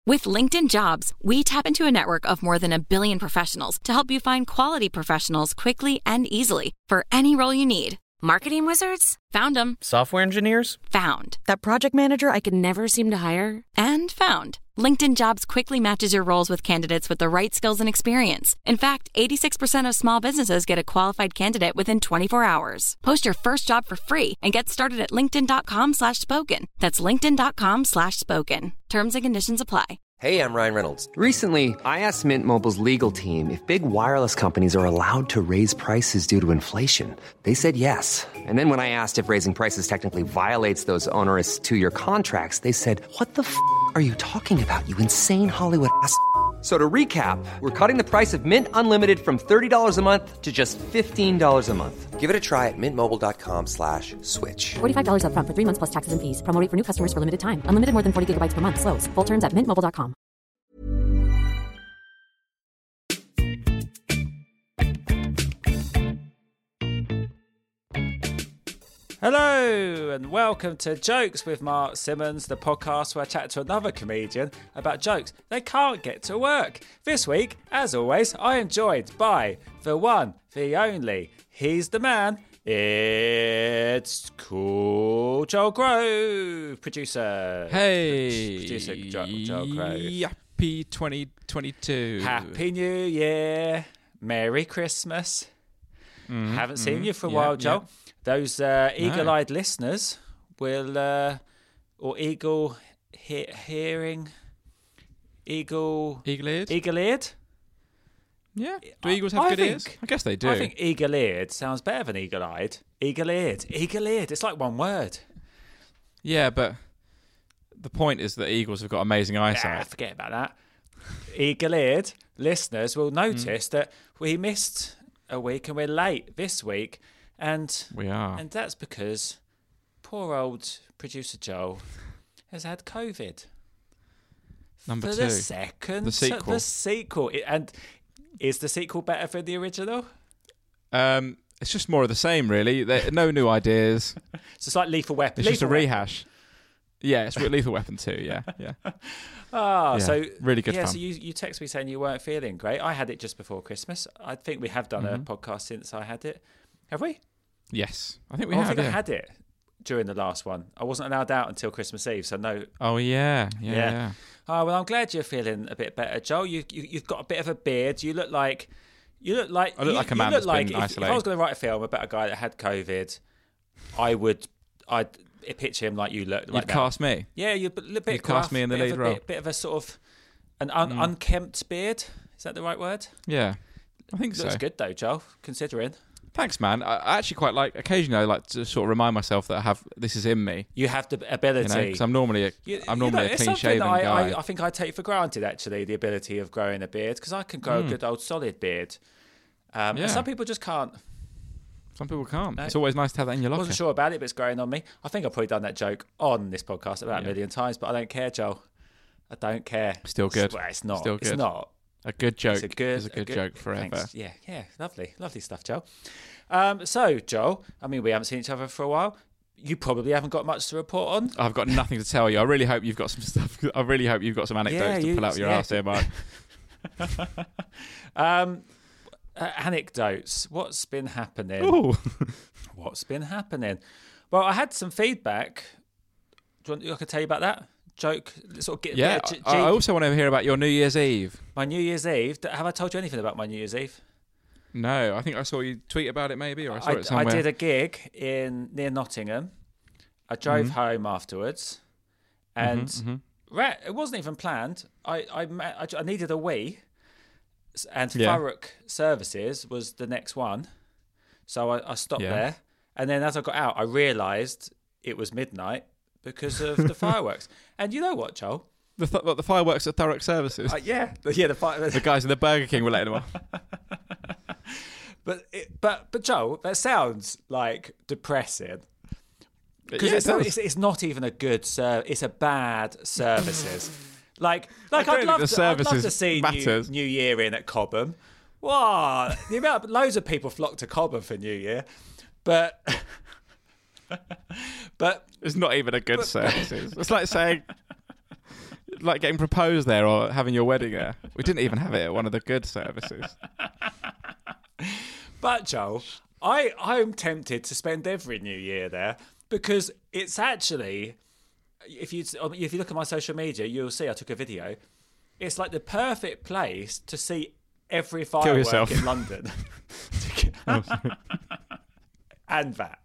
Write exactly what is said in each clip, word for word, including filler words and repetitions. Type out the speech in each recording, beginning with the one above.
With LinkedIn Jobs, we tap into a network of more than a billion professionals to help you find quality professionals quickly and easily for any role you need. Marketing wizards? Found them. Software engineers? Found. That project manager I could never seem to hire? And found. LinkedIn Jobs quickly matches your roles with candidates with the right skills and experience. In fact, eighty-six percent of small businesses get a qualified candidate within twenty-four hours. Post your first job for free and get started at linkedin.com slash spoken. That's linkedin.com slash spoken. Terms and conditions apply. Hey, I'm Ryan Reynolds. Recently, I asked Mint Mobile's legal team if big wireless companies are allowed to raise prices due to inflation. They said yes. And then when I asked if raising prices technically violates those onerous two-year contracts, they said, what the f*** are you talking about, you insane Hollywood ass f- So to recap, we're cutting the price of Mint Unlimited from thirty dollars a month to just fifteen dollars a month. Give it a try at mintmobile.com slash switch. forty-five dollars up front for three months plus taxes and fees. Promo rate for new customers for limited time. Unlimited more than forty gigabytes per month. Slows full terms at mint mobile dot com. Hello and welcome to Jokes with Mark Simmons, the podcast where I chat to another comedian about jokes they can't get to work. This week, as always, I am joined by the one, the only, he's the man, it's Cool Joel Grove, producer. Hey, Producer Joel, Joel Grove. Happy twenty twenty-two. Happy New Year. Merry Christmas. Mm, Haven't mm, seen you for a yeah, while, Joel. Yeah. Those uh, eagle-eyed no. listeners will, uh, or eagle he- hearing, eagle... Eagle-eared? Eagle-eared? Yeah. Do eagles have I good think, ears? I guess they do. I think eagle-eared sounds better than eagle-eyed. Eagle-eared. Eagle-eared. It's like one word. Yeah, but the point is that eagles have got amazing eyesight. Ah, forget about that. Eagle-eared listeners will notice mm. that we missed a week and we're late this week. And we are. And that's because poor old producer Joel has had COVID. Number for two. the second. The sequel. The sequel. And is the sequel better than the original? Um, it's just more of the same, really. There, no new ideas. So it's like Lethal Weapon. It's Lethal just a rehash. Weapon. Yeah, it's Lethal Weapon two, yeah. yeah. Oh, yeah, so really good yeah, fun. So you, you texted me saying you weren't feeling great. I had it just before Christmas. I think we have done mm-hmm. a podcast since I had it. Have we? Yes, I think we oh, have. I think yeah. I had it during the last one. I wasn't allowed out until Christmas Eve, so no. Oh yeah, yeah. yeah. yeah. Oh well, I'm glad you're feeling a bit better, Joel. You, you you've got a bit of a beard. You look like you look like I look you, like a man you look that's like been if, isolated. if I was going to write a film about a guy that had COVID, I would I'd picture him like you look. You'd like cast that. me. Yeah, you'd a bit. You'd cast me in the lead role. Bit, bit of a sort of an un, mm. unkempt beard. Is that the right word? Yeah, I think looks so. Looks good though, Joel. Considering. Thanks, man. I actually quite like, occasionally I like to sort of remind myself that I have, this is in me. You have the ability. Because you know, I'm normally a, you, I'm normally you know, a clean-shaven I, guy. I, I think I take for granted, actually, the ability of growing a beard, because I can grow mm. a good old solid beard. Um, yeah. And some people just can't. Some people can't. No. It's always nice to have that in your locker. I wasn't sure about it, but it's growing on me. I think I've probably done that joke on this podcast about yeah. a million times, but I don't care, Joel. I don't care. Still good. It's, well, it's not. Still good. It's not. A good joke it's a good, is a good, a good joke forever. Thanks. Yeah, yeah. Lovely. Lovely stuff, Joel. Um, so, Joel, I mean, we haven't seen each other for a while. You probably haven't got much to report on. I've got nothing to tell you. I really hope you've got some stuff. I really hope you've got some anecdotes yeah, to you, pull out your yeah. arse here, Mark. um, uh, anecdotes. What's been happening? Ooh. What's been happening? Well, I had some feedback. Do you want I could tell you about that? Joke, sort of get. Yeah, G- I also want to hear about your New Year's Eve. My New Year's Eve. Have I told you anything about my New Year's Eve? No, I think I saw you tweet about it, maybe, or I saw I, it somewhere. I did a gig in near Nottingham. I drove mm-hmm. home afterwards, and mm-hmm, mm-hmm. Right, it wasn't even planned. I I, I, I needed a wee, and yeah. Thurrock Services was the next one, so I, I stopped yeah. there. And then as I got out, I realised it was midnight because of the fireworks. And you know what, Joel? The th- what, the fireworks at Thurrock Services. Uh, yeah, the, yeah, the fire. The guys in the Burger King were letting them off. But it, but but Joel, that sounds like depressing. Because yeah, it's, it it's it's not even a good service. It's a bad services. Like like I I'd love, the to, I'd love to see New, New Year in at Cobham. What? The amount loads of people flock to Cobham for New Year, but but it's not even a good but, services. It's like saying like getting proposed there or having your wedding there? We didn't even have it at one of the good services. But Joel, I I'm tempted to spend every New Year there because it's actually, if you if you look at my social media, you'll see I took a video. It's like the perfect place to see every firework yourself. in London. And that.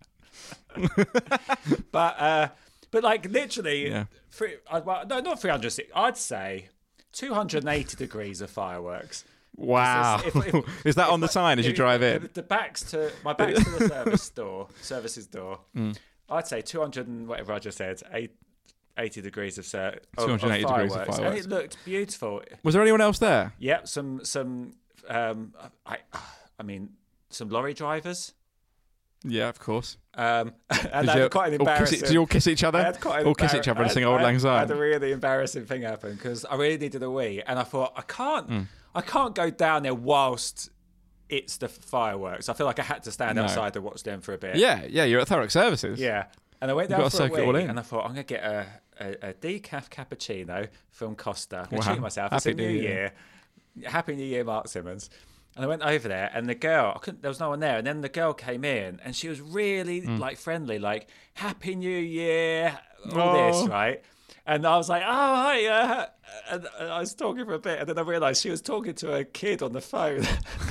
but uh, but like literally, Yeah. three, uh, well, no, not three hundred. I'd say two hundred eighty degrees of fireworks. Wow. If- if- Is that if on the my- sign as you if- drive the, in? the backs to my back's to the service door, services door. Mm. I'd say two hundred and whatever I just said, eight, eighty degrees of, ser- of, two hundred eighty of degrees of fireworks. fireworks. And it looked beautiful. Was there anyone else there? Yep, some some um, I I mean some lorry drivers. Yeah, of course. Um, and Did I you had quite an all kiss embarrassing. it- did you all kiss each other? I had quite an All kiss embar- each other and I sing had- Auld I Lang had- I had a Syne? really embarrassing thing happen because I really needed a wee, and I thought I can't, Mm. I can't go down there whilst it's the fireworks. I feel like I had to stand No. outside to watch them for a bit. Yeah, yeah, you're at Thurrock Services. yeah. And I went You've down got to for a soak it all wee, in. and I thought I'm gonna get a, a, a decaf cappuccino from Costa. I'm gonna Wow. treat myself. It's a Happy new New year. Year. Happy New Year, Mark Simmons. And I went over there, and the girl, I couldn't, there was no one there. And then the girl came in, and she was really Mm. like friendly, like "Happy New Year," all Oh. this, right? And I was like, "Oh, hi," uh, and I was talking for a bit, and then I realised she was talking to a kid on the phone.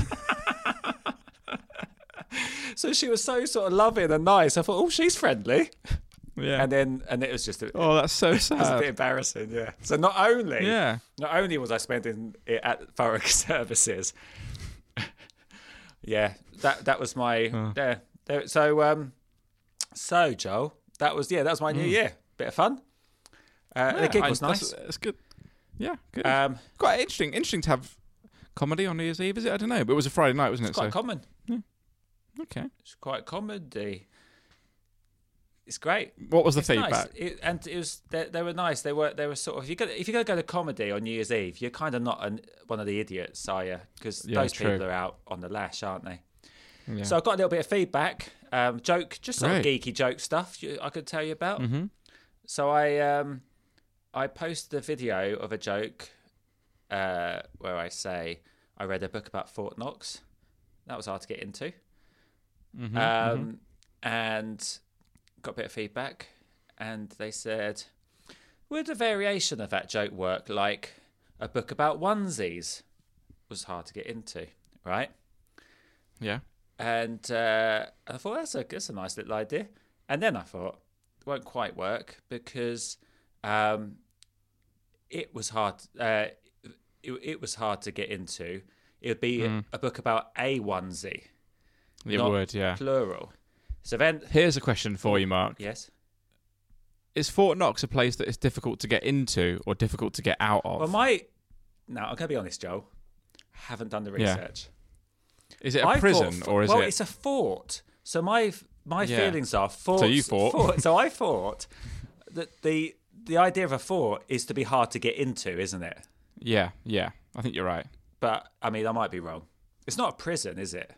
So she was so sort of loving and nice. I thought, "Oh, she's friendly." Yeah. And then, and it was just, a, Oh, that's so it was a bit sad. embarrassing, yeah. So not only, Yeah. not only was I spending it at Thurrock Services, yeah, that that was my there. there. So um, so Joel, that was yeah, that was my New Year. Bit of fun. Uh, the Yeah, gig I- was that's- nice. It's good. Yeah, good. Um, Quite interesting. Interesting to have comedy on New Year's Eve, is it? I don't know, but it was a Friday night, wasn't it's it? quite So common. okay. It's quite comedy. It's great. What was the It's feedback? nice. It, and it was they, they were nice. They were they were sort of if you go if you're gonna go to comedy on New Year's Eve, you're kind of not an, one of the idiots, are you? Because Yeah, those true. people are out on the lash, aren't they? Yeah. So I got a little bit of feedback, um, joke, just sort of Great. geeky joke stuff you, I could tell you about. Mm-hmm. So I um, I posted a video of a joke uh, where I say I read a book about Fort Knox. That was hard to get into, Mm-hmm. um, and got a bit of feedback, and they said, "Would a variation of that joke work, like a book about onesies?" Was hard to get into, right? Yeah. And uh, I thought that's a that's a nice little idea. And then I thought it won't quite work because um, it was hard. Uh, it, it was hard to get into. It would be Mm. a, a book about a onesie, It not would, yeah. plural. So then, Here's a question for you, Mark. yes. Is Fort Knox a place that is difficult to get into or difficult to get out of? Well, my now I'm gonna be honest, Joel. Haven't done the Yeah. research. is it a I prison thought, or is well, it? it's a fort. So my my Yeah. feelings are forts. So you fought. fort- so I thought that the the idea of a fort is to be hard to get into, isn't it? Yeah, yeah. I think you're right. But I mean, I might be wrong. It's not a prison, is it?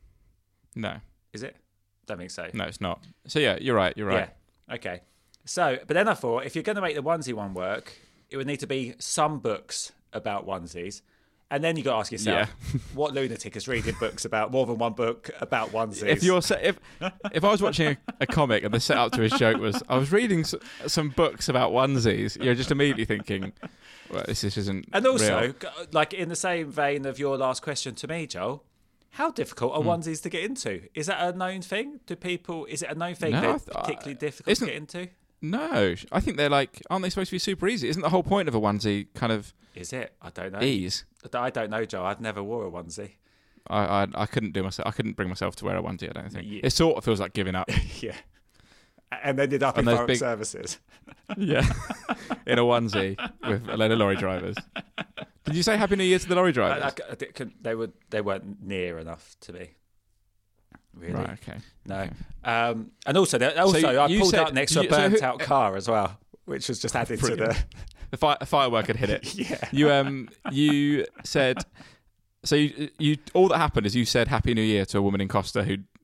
No, Is it? Don't think so. no, it's not. So yeah, you're right. You're right. Yeah. Okay. So, but then I thought if you're going to make the onesie one work, it would need to be some books about onesies. And then you got to ask yourself, what lunatic is reading books about more than one book about onesies? If you're se- if if I was watching a, a comic and the setup to his joke was I was reading s- some books about onesies, you're just immediately thinking, well, this is- isn't. And also, real. g- like in the same vein of your last question to me, Joel, how difficult are Hmm. onesies to get into? Is that a known thing? Do people? Is it a known thing No, they're I th- uh, particularly difficult to isn't- get into? no, I think they're like, aren't they supposed to be super easy? Isn't the whole point of a onesie kind of Is it? I don't know. ease? I don't know, Joel. I've never wore a onesie. I, I I couldn't do myself. I couldn't bring myself to wear a onesie. I don't think Yeah. it sort of feels like giving up. Yeah. And ended up And in those Thurrock big- Services. Yeah, in a onesie with a load of lorry drivers. Did you say Happy New Year to the lorry I, drivers? I, I didn't- they would. They weren't near enough to me. Really? Right. Okay. No. Okay. Um, and also, there- also, you- I you pulled said- up next to a you- so who- burnt-out car as well, which was just added to the. Brilliant. The fire, a firework had hit it. Yeah. You um you said so you you all that happened is you said Happy New Year to a woman in Costa who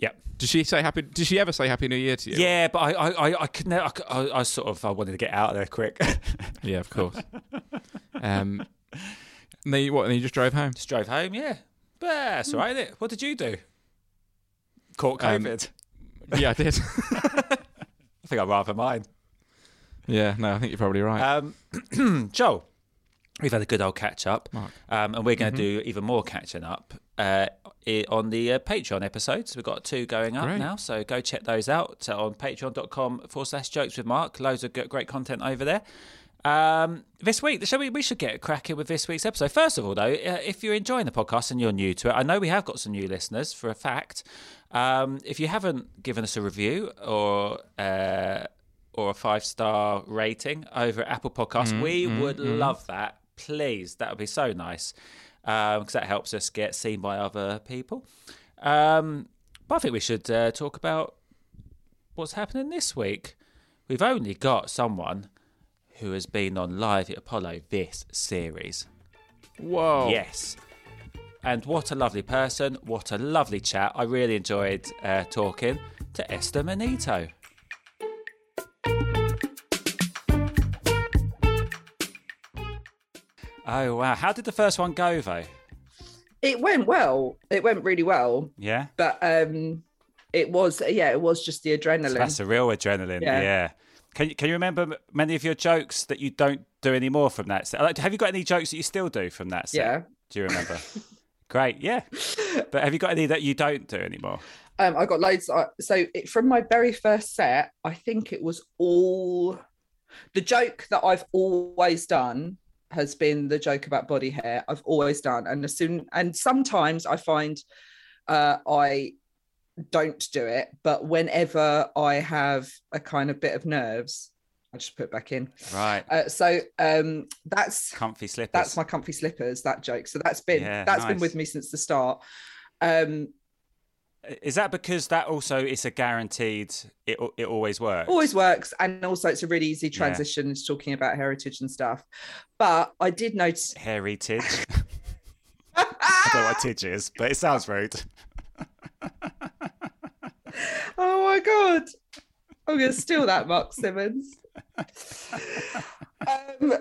Yep. Did she say happy? Did she ever say Happy New Year to you? Yeah, but I, I, I, I could never. I, I, I sort of, I wanted to get out of there quick. Yeah, of course. um, and then you, what? And then you just drove home. Just drove home. Yeah, but that's all right, isn't it? What did you do? Caught Um, COVID. Yeah, I did. I think I'd rather mine. Yeah, no, I think you're probably right. Um, Joel, we've had a good old catch up, Mark. um, and we're going to Mm-hmm. do even more catching up uh, i- on the uh, Patreon episodes. We've got two going up Great. now, so go check those out so on patreon.com forward slash jokes with Mark. Loads of good, great content over there. Um, this week, shall we, we should get cracking with this week's episode. First of all, though, uh, if you're enjoying the podcast and you're new to it, I know we have got some new listeners for a fact. Um, if you haven't given us a review or uh, or a five star rating over at Apple Podcasts, Mm, we mm, would mm. love that. Please, that would be so nice because that helps us get seen by other people. Um, but I think we should uh, talk about what's happening this week. We've only got someone who has been on Live at Apollo this series. Whoa. Yes. And what a lovely person. What a lovely chat. I really enjoyed uh, talking to Esther Manito. Oh, wow. How did the first one go, though? It went well. It went really well. Yeah? But um, it was, yeah, it was just the adrenaline. So that's a real adrenaline. Yeah. Yeah. Can you, can you remember m- many of your jokes that you don't do anymore from that set? Like, have you got any jokes that you still do from that set? Yeah. Do you remember? Great, yeah. But have you got any that you don't do anymore? Um, I got loads. uh, So it, from my very first set, I think it was all the joke that I've always done has been the joke about body hair. I've always done, and as soon and sometimes I find uh, I don't do it, but whenever I have a kind of bit of nerves, I just put it back in. Right. Uh, so um, that's Comfy slippers. that's my comfy slippers. That joke. So that's been Yeah, that's been nice. with me since the start. Um, Is that because that also is a guaranteed, it it always works? always works, and also it's a really easy transition into talking about heritage and stuff. But I did notice Heritage. I don't know what tidge is, but it sounds rude. oh my god, I'm gonna steal that, Mark Simmons. um,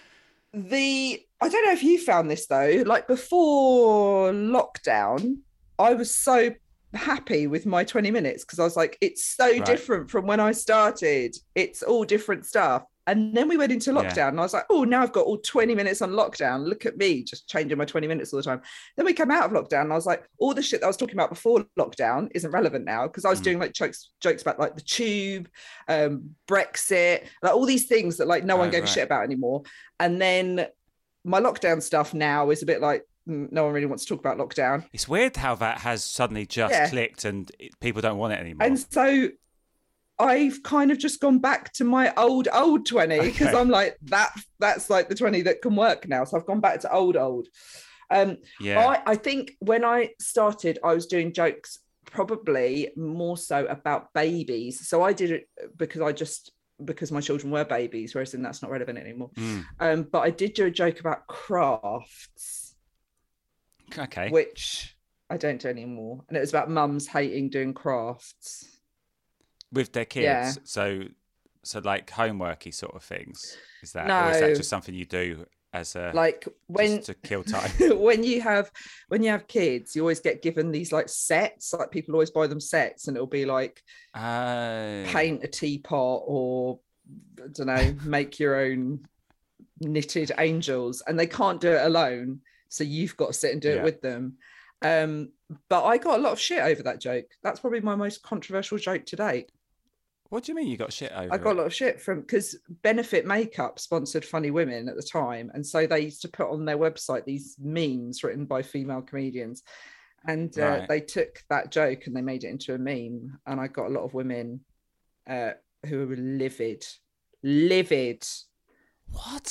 the I don't know if you found this though, like before lockdown, I was so happy with my twenty minutes because I was like, it's so Right. different from when I started. It's all different stuff. And then we went into Yeah. lockdown and I was like, oh, now I've got all twenty minutes on lockdown. Look at me just changing my twenty minutes all the time. Then we came out of lockdown and I was like, all the shit that I was talking about before lockdown isn't relevant now because I was Mm. doing like jokes jokes about like the tube, um, Brexit, like all these things that like no one Oh, gave right. a shit about anymore. And then my lockdown stuff now is a bit like, mm, no one really wants to talk about lockdown. It's weird how that has suddenly just Yeah. clicked and it, people don't want it anymore. And so I've kind of just gone back to my old, old twenty because Okay. I'm like, that that's like the twenty that can work now. So I've gone back to old, old. Um, yeah. I, I think when I started, I was doing jokes probably more so about babies. So I did it because I just, because my children were babies, whereas then that's not relevant anymore. Mm. Um, but I did do a joke about crafts, Okay. which I don't do anymore. And it was about mums hating doing crafts. With their kids. Yeah. So, so like homeworky sort of things. Is that, or is that No. just something you do as a Like when just to kill time? when you have when you have kids, you always get given these like sets. Like people always buy them sets, and it'll be like Oh. paint a teapot or I don't know, make your own knitted angels, and they can't do it alone. So you've got to sit and do Yeah. it with them. Um, but I got a lot of shit over that joke. That's probably my most controversial joke to date. What do you mean you got shit over I got it? a lot of shit from because Benefit Makeup sponsored Funny Women at the time, and so they used to put on their website these memes written by female comedians, and uh, Right. they took that joke and they made it into a meme, and I got a lot of women uh, who were livid, livid. What?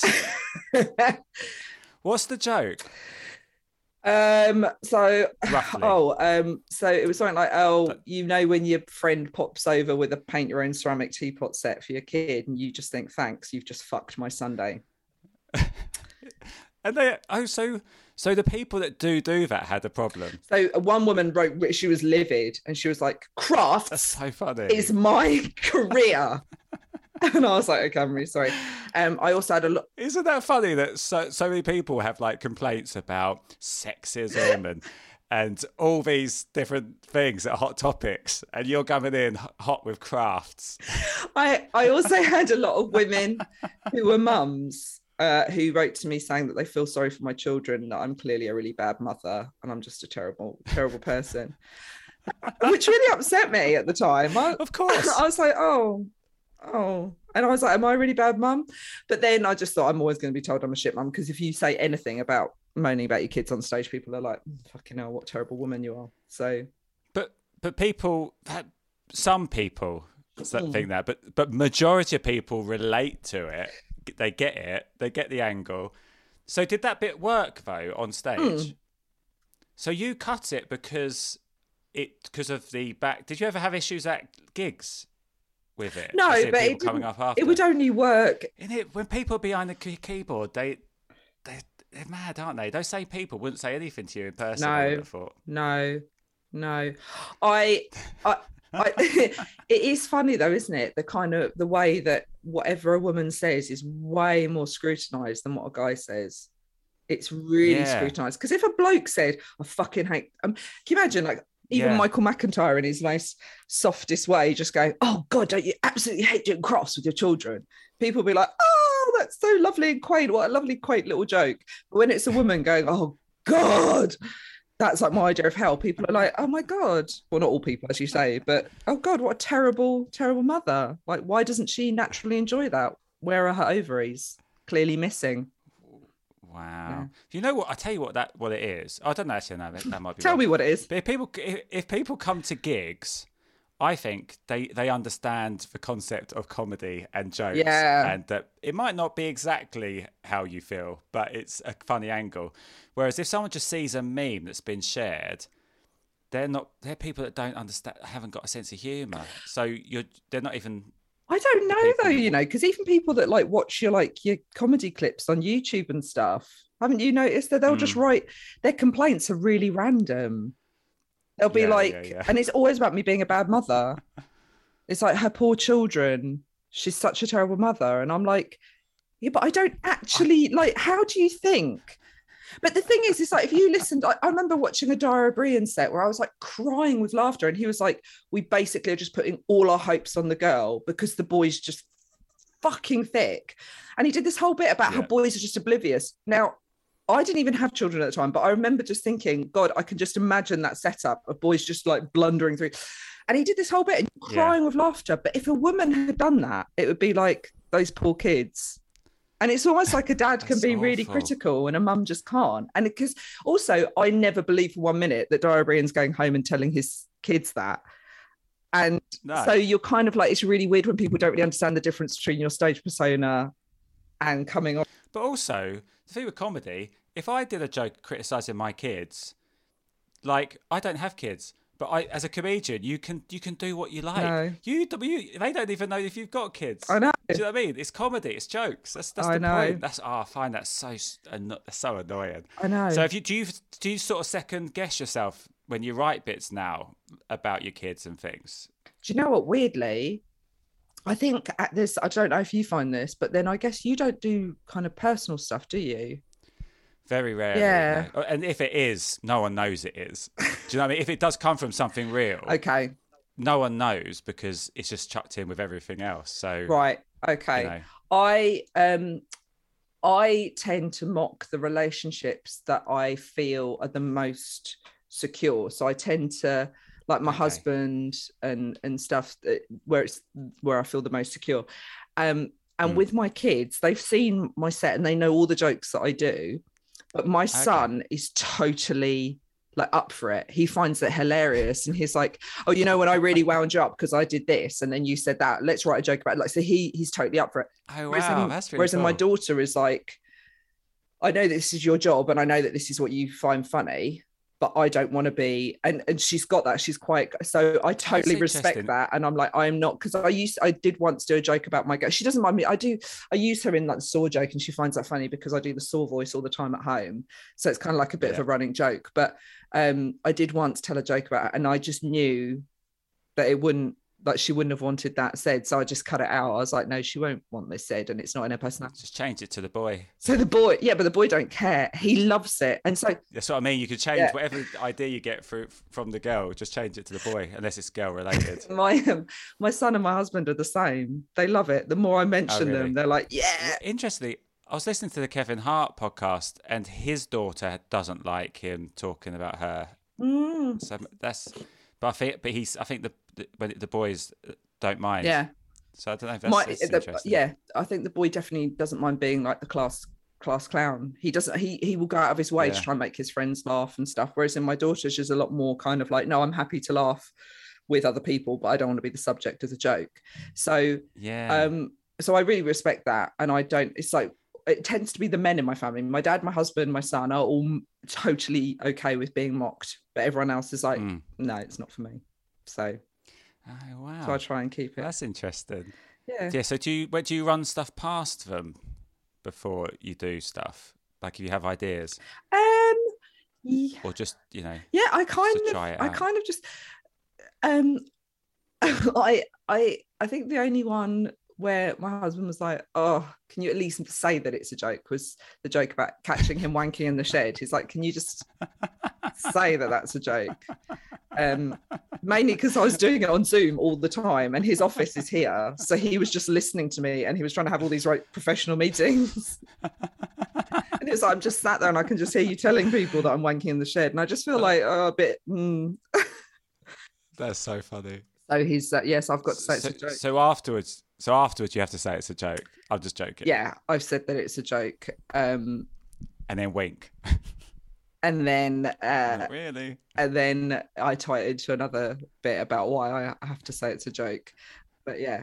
What's the joke? Um, so Roughly. oh, um, so it was something like, oh, But- you know, when your friend pops over with a paint your own ceramic teapot set for your kid, and you just think, thanks, you've just fucked my Sunday. And they oh so so the people that do do that had a problem. So uh, one woman wrote she was livid and she was like, crafts That's so funny. is my career. And I was like, okay, I'm really sorry. Um, I also had a lot. Isn't that funny that so so many people have like complaints about sexism and and all these different things at Hot Topics, and you're coming in h- hot with crafts. I I also had a lot of women who were mums uh, who wrote to me saying that they feel sorry for my children, that I'm clearly a really bad mother and I'm just a terrible, terrible person, which really upset me at the time. I, Of course. I was like, oh, oh. And I was like, am I a really bad mum? But then I just thought I'm always going to be told I'm a shit mum, because if you say anything about moaning about your kids on stage, people are like, fucking hell, what a terrible woman you are. So, But but people that some people think that, but but majority of people relate to it. They get it. They get the angle. So did that bit work though on stage? Mm. So you cut it because it because of the back. Did you ever have issues at gigs with it? no, I see but people it, coming didn't- up after. it would only work. In it, when people are behind the key- keyboard, they they they're mad, aren't they? Those same people wouldn't say anything to you in person. I No. would have thought. No, no. I, I, I it is funny though, isn't it? The kind of the way that whatever a woman says is way more scrutinized than what a guy says. It's really Yeah. scrutinized. Because if a bloke said, I fucking hate, um, can you imagine like even Yeah. Michael McIntyre in his nice softest way, just go, oh God, don't you absolutely hate doing crafts with your children? People will be like, oh, that's so lovely and quaint. What a lovely, quaint little joke. But when it's a woman going, oh God, that's like my idea of hell. People are like, oh my God. Well, not all people, as you say, but oh God, what a terrible, terrible mother. Like, why doesn't she naturally enjoy that? Where are her ovaries? Clearly missing. Wow. You know what? I tell you what that what it is. I don't know. Actually, no, that, that might be. Tell wrong. me what it is. But if people if, if people come to gigs, I think they they understand the concept of comedy and jokes, Yeah. and that it might not be exactly how you feel, but it's a funny angle. Whereas if someone just sees a meme that's been shared, they're not. They're people that don't understand, haven't got a sense of humour. So you're they're not even. I don't know people- though, you know, because even people that like watch your like your comedy clips on YouTube and stuff, haven't you noticed that they'll just Mm. write their complaints are really random. They'll be Yeah, like, yeah, yeah. and it's always about me being a bad mother. It's like her poor children. She's such a terrible mother, and I'm like, yeah, but I don't actually like. How do you think? But the thing is, it's like if you listened, I, I remember watching a Dara O'Brien set where I was like crying with laughter, and he was like, "We basically are just putting all our hopes on the girl because the boy's just fucking thick," and he did this whole bit about how Yeah. boys are just oblivious. Now, I didn't even have children at the time, but I remember just thinking, God, I can just imagine that setup of boys just like blundering through. And he did this whole bit and crying with laughter. But if a woman had done that, it would be like those poor kids. And it's almost like a dad can That's be really awful. critical and a mum just can't. And because also, I never believed for one minute that Dara O'Brien's going home and telling his kids that. And No. so you're kind of like, it's really weird when people don't really understand the difference between your stage persona and coming on. But also, the thing with comedy, if I did a joke criticising my kids, like I don't have kids, but I, as a comedian, you can you can do what you like. No. You, you they don't even know if you've got kids. I know. Do you know what I mean? It's comedy. It's jokes. That's that's I the know. point. That's oh, I find that so s- anno- so annoying. I know. So if you do you do you sort of second guess yourself when you write bits now about your kids and things? Do you know what? Weirdly, I think at this, I don't know if you find this, but then I guess you don't do kind of personal stuff, do you? Very rarely. Yeah. no. And if it is, no one knows it is. Do you know what I mean? If it does come from something real, Okay. no one knows because it's just chucked in with everything else. So Right. Okay. You know. I um I tend to mock the relationships that I feel are the most secure. So I tend to like my Okay. husband and and stuff that, where it's where I feel the most secure. Um and Mm. with my kids, they've seen my set and they know all the jokes that I do. But my son is totally like up for it. He finds it hilarious, and he's like, "Oh, you know, when I really wound you up because I did this, and then you said that. Let's write a joke about it." Like, so he he's totally up for it. Oh Whereas wow, in- that's really whereas in cool. my daughter is like, I know this is your job, and I know that this is what you find funny, but I don't want to be. And and she's got that. She's quite, so I totally respect that. And I'm like, I'm not, because I used, I did once do a joke about my girl. She doesn't mind me. I do, I use her in like the Saw joke, and she finds that funny because I do the Saw voice all the time at home. So it's kind of like a bit yeah. of a running joke. But um, I did once tell a joke about it, and I just knew that it wouldn't, like she wouldn't have wanted that said, so I just cut it out. I was like, no, she won't want this said, and it's not in her personality. Just change it to the boy. So the boy, yeah, but the boy don't care. He loves it, and so that's what I mean. You could change yeah. whatever idea you get through from the girl. Just change it to the boy, unless it's girl related. my um, my son and my husband are the same. They love it. The more I mention oh, really? them, they're like, yeah. Interestingly, I was listening to the Kevin Hart podcast, and his daughter doesn't like him talking about her. Mm. So that's, but I think, but he's, I think the when the, the boys don't mind. Yeah. So I don't know if that's, My, that's the, interesting. Yeah, I think the boy definitely doesn't mind being like the class class clown. He doesn't. He he will go out of his way yeah. to try and make his friends laugh and stuff. Whereas in my daughter, she's a lot more kind of like, no, I'm happy to laugh with other people, but I don't want to be the subject of the joke. So yeah. Um. So I really respect that, and I don't. It's like it tends to be the men in my family. My dad, my husband, my son are all totally okay with being mocked, but everyone else is like, mm. no, it's not for me. So. Oh, wow. So I try and keep it. That's interesting. Yeah. Yeah. So do you, where do you run stuff past them before you do stuff? Like if you have ideas? Um, yeah. Or just, you know. Yeah, I kind of, I out. kind of just, um, I, I, I think the only one where my husband was like, oh, can you at least say that it's a joke, was the joke about catching him wanking in the shed. He's like, can you just say that that's a joke? Um, mainly because I was doing it on Zoom all the time, and his office is here, so he was just listening to me, and he was trying to have all these right professional meetings. And it's like, I'm just sat there, and I can just hear you telling people that I'm wanking in the shed, and I just feel like oh, a bit. Mm. That's so funny. So he's uh, yes, I've got to say it's so, a joke. So afterwards, so afterwards, you have to say it's a joke. I'm just joking. Yeah, I've said that it's a joke. Um, and then wink. And then, uh, Not really. And then I tie it into another bit about why I have to say it's a joke. But yeah.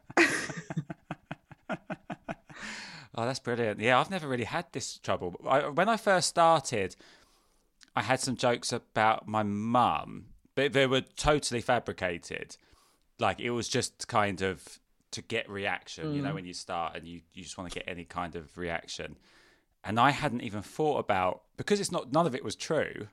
Oh, that's brilliant. Yeah, I've never really had this trouble. I, when I first started, I had some jokes about my mum, but they were totally fabricated. Like it was just kind of to get reaction, mm. you know, when you start and you, you just want to get any kind of reaction. And I hadn't even thought about, because it's not, none of it was true.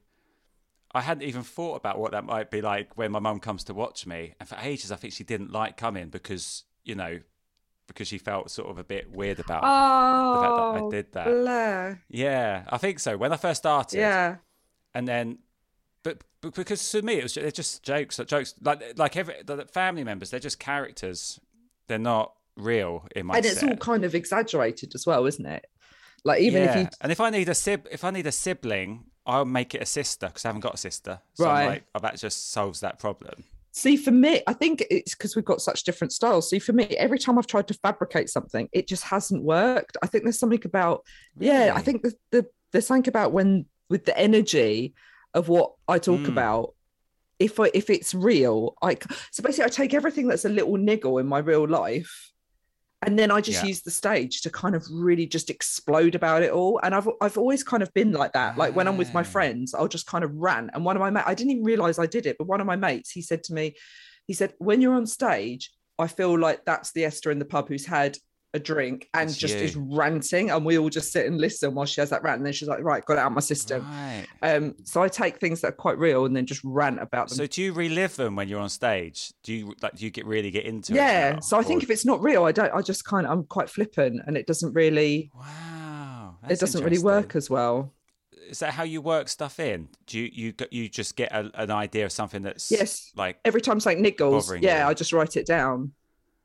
I hadn't even thought about what that might be like when my mum comes to watch me. And for ages, I think she didn't like coming because, you know, because she felt sort of a bit weird about oh, the fact that I did that. Bleh. Yeah, I think so. When I first started. Yeah. And then, but, but because to me, it was just, just jokes, jokes like, like every, the family members, they're just characters. They're not real in my And it's set. all kind of exaggerated as well, isn't it? Like even yeah. if you and if I need a sib, if I need a sibling, I'll make it a sister because I haven't got a sister. So right. I'm like, oh, that just solves that problem. See, for me, I think it's because we've got such different styles. See, for me, every time I've tried to fabricate something, it just hasn't worked. I think there's something about, really? yeah, I think the, the there's something about when with the energy of what I talk mm. about. If I, if it's real, I so basically I take everything that's a little niggle in my real life. And then I just yeah. use the stage to kind of really just explode about it all. And I've I've always kind of been like that. Like when I'm with my friends, I'll just kind of rant. And one of my mates, I didn't even realize I did it, but one of my mates, he said to me, he said, when you're on stage, I feel like that's the Esther in the pub who's had a drink and it's just you. is ranting. And we all just sit and listen while she has that rant. And then she's like, right, got it out of my system. Right. Um, so I take things that are quite real and then just rant about them. So do you relive them when you're on stage? Do you like? Do you get really get into yeah. it? Yeah. So I think or... if it's not real, I don't. I just kind of. I'm quite flippant, and it doesn't really. Wow. It doesn't really work as well. Is that how you work stuff in? Do you you you just get a, an idea of something that's yes like every time something niggles? Yeah, you. I just write it down.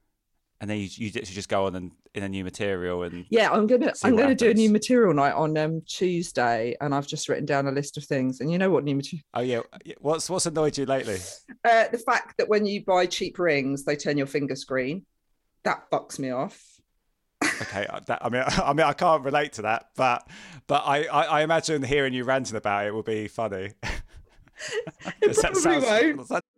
And then you you just go on and in a new material and yeah, I'm gonna I'm gonna happens. do a new material night on um Tuesday, and I've just written down a list of things. And you know what new material? Oh yeah, what's what's annoyed you lately? Uh, the fact that when you buy cheap rings, they turn your fingers green. That fucks me off. Okay, that, I mean, I mean, I can't relate to that, but but I, I, I imagine hearing you ranting about it will be funny. It probably sounds, won't. That...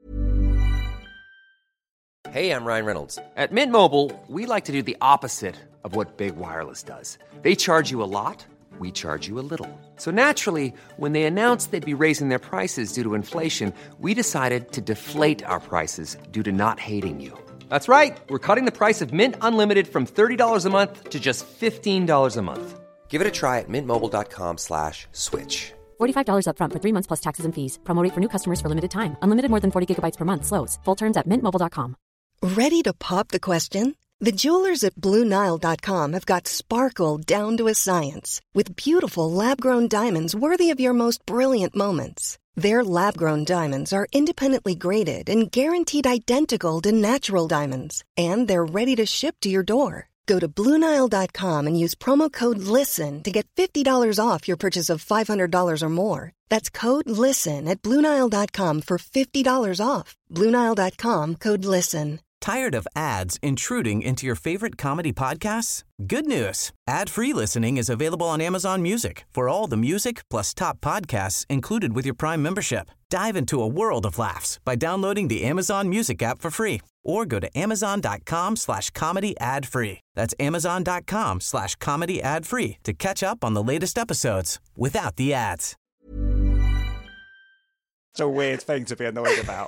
Hey, I'm Ryan Reynolds. At Mint Mobile, we like to do the opposite of what Big Wireless does. They charge you a lot. we charge you a little. So naturally, when they announced they'd be raising their prices due to inflation, we decided to deflate our prices due to not hating you. That's right. We're cutting the price of Mint Unlimited from thirty dollars a month to just fifteen dollars a month. Give it a try at mintmobile.com slash switch. forty-five dollars up front for three months plus taxes and fees. Promo rate for new customers for limited time. Unlimited more than forty gigabytes per month. Slows full terms at mint mobile dot com. Ready to pop the question? The jewelers at Blue Nile dot com have got sparkle down to a science with beautiful lab-grown diamonds worthy of your most brilliant moments. Their lab-grown diamonds are independently graded and guaranteed identical to natural diamonds, and they're ready to ship to your door. Go to Blue Nile dot com and use promo code LISTEN to get fifty dollars off your purchase of five hundred dollars or more. That's code LISTEN at Blue Nile dot com for fifty dollars off. Blue Nile dot com, code LISTEN. Tired of ads intruding into your favorite comedy podcasts? Good news. Ad-free listening is available on Amazon Music for all the music plus top podcasts included with your Prime membership. Dive into a world of laughs by downloading the Amazon Music app for free or go to amazon.com slash comedy ad free. That's amazon.com slash comedy ad free to catch up on the latest episodes without the ads. It's a weird thing to be annoyed about.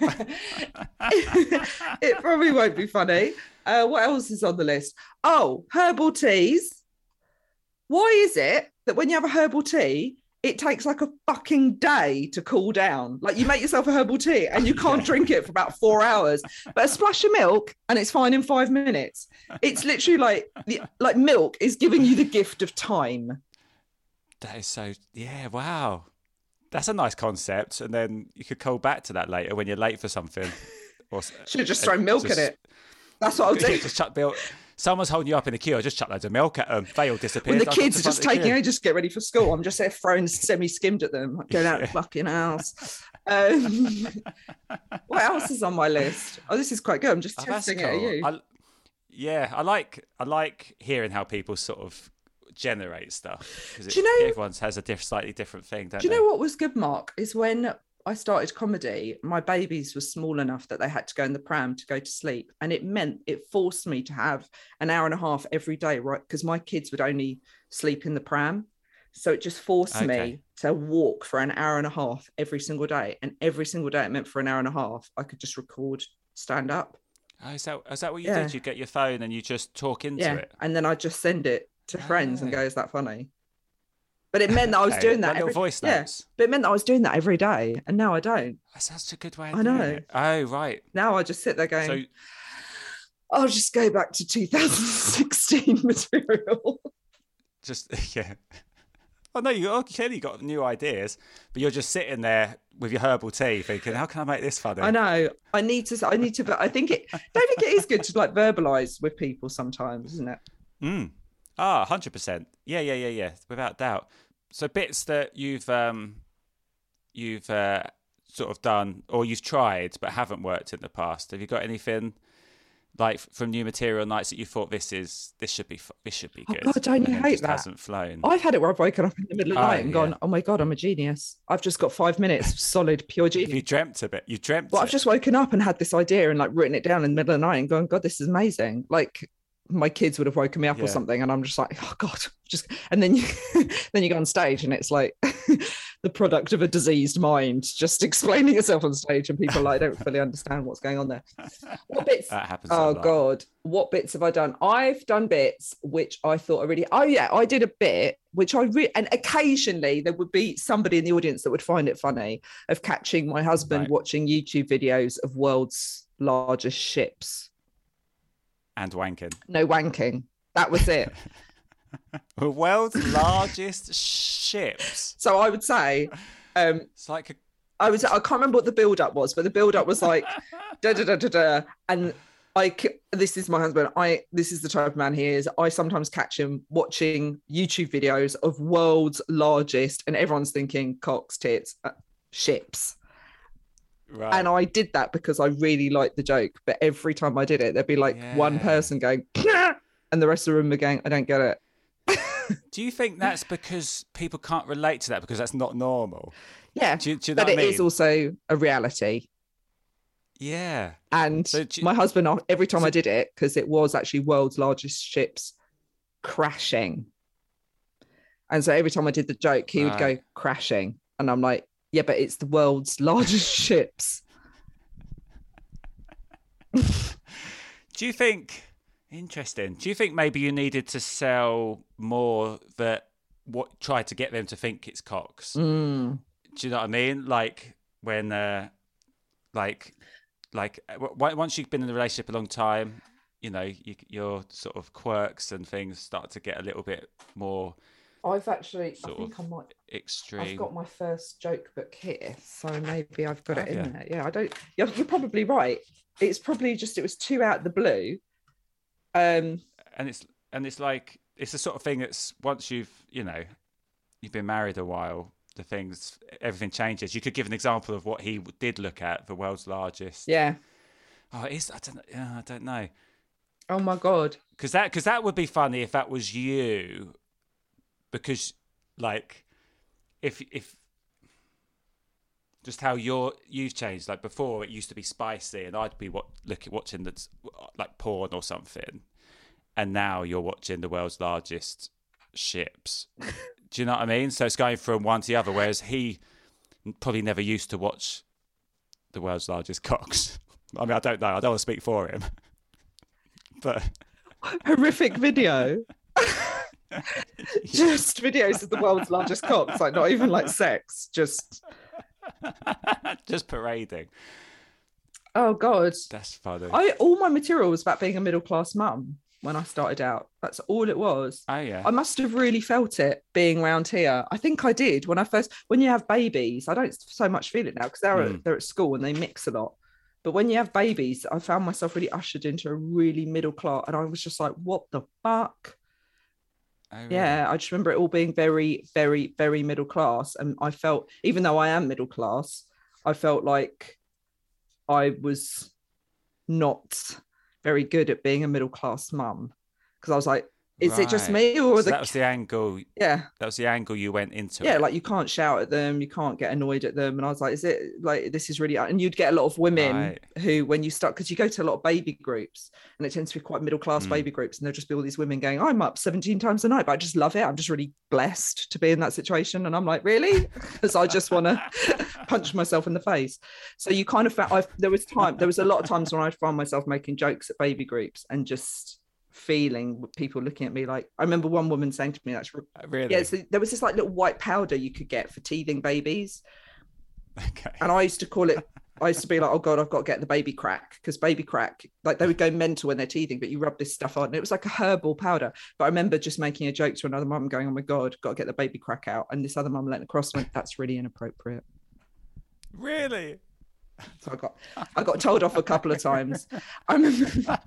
It probably won't be funny. Uh, what else is on the list? Oh, herbal teas. Why is it that when you have a herbal tea, it takes like a fucking day to cool down? Like you make yourself a herbal tea and you can't drink it for about four hours, but a splash of milk and it's fine in five minutes. It's literally like the, like milk is giving you the gift of time. That is so, yeah, wow. That's a nice concept, and then you could call back to that later when you're late for something. Or should have just thrown milk just, at it. That's what I'll do. Yeah, just chuck milk. Someone's holding you up in the queue. I'll just chuck loads of milk at them. They all disappear. When the kids are just taking it, just get ready for school. I'm just there throwing semi-skimmed at them. Get out of the fucking house. Um, what else is on my list? Oh, this is quite good. I'm just oh, testing cool. it at you. I, yeah, I like I like hearing how people sort of generate stuff, because you know, everyone has a diff, slightly different thing. Don't do you they? know what was good, Mark? Is when I started comedy, my babies were small enough that they had to go in the pram to go to sleep, and it meant it forced me to have an hour and a half every day, right? Because my kids would only sleep in the pram, so it just forced okay. me to walk for an hour and a half every single day, and every single day it meant for an hour and a half I could just record stand up. Oh, is that is that what you yeah. did? You get your phone and you just talk into yeah. it, and then I just send it to friends oh. and go, "Is that funny?" But it meant that I was okay. doing that like every voice yeah. notes. But it meant that I was doing that every day, and now I don't. That's such a good way. Of I doing know. It. Oh, right. Now I just sit there going, So, "I'll just go back to two thousand sixteen material." Just yeah. Oh no, you oh, clearly got new ideas, but you're just sitting there with your herbal tea, thinking, "How can I make this funny?" I know. I need to. I need to. But I think it. I don't think it is good to like verbalize with people sometimes, isn't it? Mm. Ah, one hundred percent. Yeah, yeah, yeah, yeah. Without doubt. So bits that you've um, you've uh, sort of done or you've tried but haven't worked in the past. Have you got anything like from new material nights that you thought this is this should be this should be good? Oh God, don't you hate just that? Hasn't flown. I've had it where I've woken up in the middle of the Oh, night and yeah. gone, "Oh my God, I'm a genius. I've just got five minutes of solid pure genius." You dreamt a bit. You dreamt. Well, it. I've just woken up and had this idea and like written it down in the middle of the night and gone, "God, this is amazing." Like my kids would have woken me up Yeah. or something, and I'm just like, "Oh God," just and then you then you go on stage and it's like the product of a diseased mind, just explaining yourself on stage, and people like don't fully understand what's going on there. What bits? That happens. a Oh lot. God, what bits have I done? I've done bits which I thought are really. Oh yeah, I did a bit which I re- and occasionally there would be somebody in the audience that would find it funny, of catching my husband Right. watching YouTube videos of world's largest ships. And wanking. No wanking. That was it. The world's largest ships. So I would say, um, It's like a I was I can't remember what the build up was, but the build up was like da da da da da, and I c- this is my husband. I this is the type of man he is. I sometimes catch him watching YouTube videos of world's largest, and everyone's thinking cocks, tits, uh, ships. right. And I did that because I really liked the joke. But every time I did it, there'd be like one Yeah. person going, "Nah," and the rest of the room were going, "I don't get it." Do you think that's because people can't relate to that because that's not normal? Yeah, Do you, do you know but what it I is mean? also a reality. Yeah. And So do you- my husband, every time so- I did it, because it was actually world's largest ships crashing. And so every time I did the joke, he would Right. go crashing. And I'm like, yeah, but it's the world's largest ships. Do you think, interesting, do you think maybe you needed to sell more that what try to get them to think it's cocks? Mm. Do you know what I mean? Like when, uh, like, like w- w- once you've been in a relationship a long time, you know, you, your sort of quirks and things start to get a little bit more I've actually, I Sort think I of might, extreme. I've got my first joke book here. So maybe I've got Have it in you? there. Yeah, I don't, you're, you're probably right. It's probably just, it was too out of the blue. Um, and it's and it's like it's the sort of thing that's once you've you know you've been married a while, the things everything changes. You could give an example of what he did look at, the world's largest. yeah. Oh, it is. I don't. Yeah, I don't know. Oh my God. Because that because that would be funny if that was you. Because like if if just how you're you've changed. Like before, it used to be spicy, and I'd be what looking watching that's like porn or something, and now you're watching the world's largest ships. Do you know what I mean? So it's going from one to the other. Whereas he probably never used to watch the world's largest cocks. I mean, I don't know. I don't want to speak for him, but Horrific video. Just videos of the world's largest cocks, like not even like sex, just just parading. oh God. That's funny. I all my material was about being a middle class mum when I started out. That's all it was. Oh yeah. I must have really felt it being around here. I think I did when I first, when you have babies, I don't so much feel it now because they're, Mm. at, they're at school and they mix a lot. But when you have babies, I found myself really ushered into a really middle class. And I was just like, what the fuck? Oh, really? Yeah, I just remember it all being very, very, very middle class. And I felt, even though I am middle class, I felt like I was not very good at being a middle class mum. Because I was like, is it just Right. me or So the that was the angle. yeah. That was the angle you went into. Yeah, it. like you can't shout at them, you can't get annoyed at them. And I was like, is it like this is really, and you'd get a lot of women Right. who, when you start, because you go to a lot of baby groups and it tends to be quite middle class Mm. baby groups, and there'll just be all these women going, I'm up seventeen times a night, but I just love it. I'm just really blessed to be in that situation. And I'm like, really? Because I just want to punch myself in the face. So you kind of found, I've, there was time, there was a lot of times when I found myself making jokes at baby groups and just feeling people looking at me like, I remember one woman saying to me, that's Really? yeah, so there was this like little white powder you could get for teething babies. Okay. And I used to call it, I used to be like, oh God, I've got to get the baby crack. Because baby crack, like they would go mental when they're teething, but you rub this stuff on. And it was like a herbal powder. But I remember just making a joke to another mum going, oh my God, got to get the baby crack out. And this other mum leant across and went, that's really inappropriate. Really? So I got I got told off a couple of times. I remember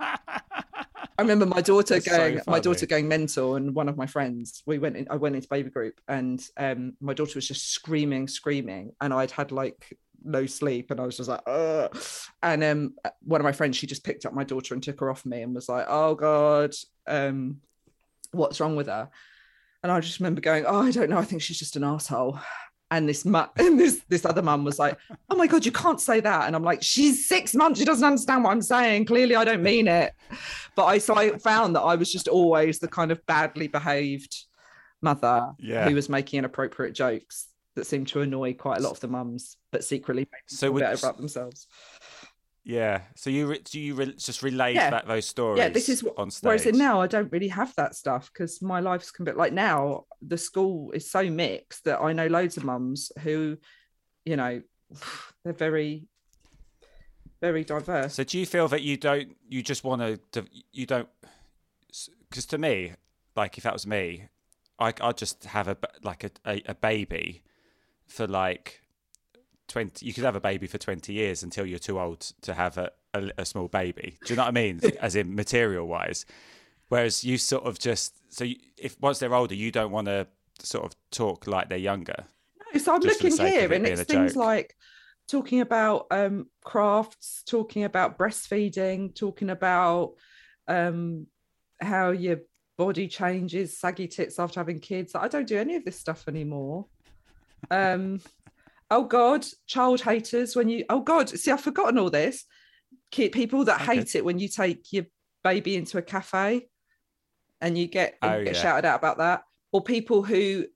I remember my daughter That's so going my funny. daughter going mental, and one of my friends, we went in I went into baby group, and um my daughter was just screaming, screaming, and I'd had like no sleep, and I was just like, ugh. And um one of my friends, she just picked up my daughter and took her off me and was like, oh God, um what's wrong with her? And I just remember going, oh, I don't know, I think she's just an asshole. And this mu- and this this other mum was like, oh my God, you can't say that. And I'm like, she's six months. She doesn't understand what I'm saying. Clearly, I don't mean it. But I so I found that I was just always the kind of badly behaved mother Yeah. who was making inappropriate jokes that seemed to annoy quite a lot of the mums, but secretly make them So feel would- better about themselves. Yeah. So you re- do you re- just relay Yeah. that those stories? Yeah, this is what, on stage. whereas in now I don't really have that stuff because my life's a bit like now the school is so mixed that I know loads of mums who, you know, they're very, very diverse. So do you feel that you don't? You just want to? You don't? Because to me, like if that was me, I I'd just have a like a, a, a baby for like twenty. You could have a baby for twenty years until you're too old to have a, a, a small baby. Do you know what I mean? As in material wise. Whereas you sort of just so you, if once they're older, you don't want to sort of talk like they're younger. No, so I'm just for the looking sake of here it and being it's a things joke. like talking about um, crafts, talking about breastfeeding, talking about um, how your body changes, saggy tits after having kids. I don't do any of this stuff anymore. Um, oh God, child haters when you, oh God, see, I've forgotten all this. Kid, people that Okay. hate it when you take your baby into a cafe and you get, and Oh, you get yeah. shouted out about that. Or people who